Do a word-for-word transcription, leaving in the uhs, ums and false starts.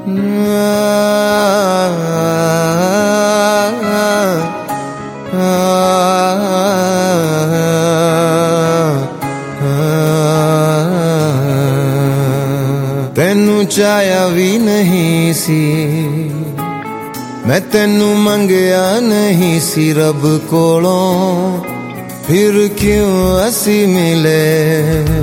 तेनू चाया भी नहीं सी, मैं तेनू मंगया नहीं सी रब कोलों, फिर क्यों असी मिले।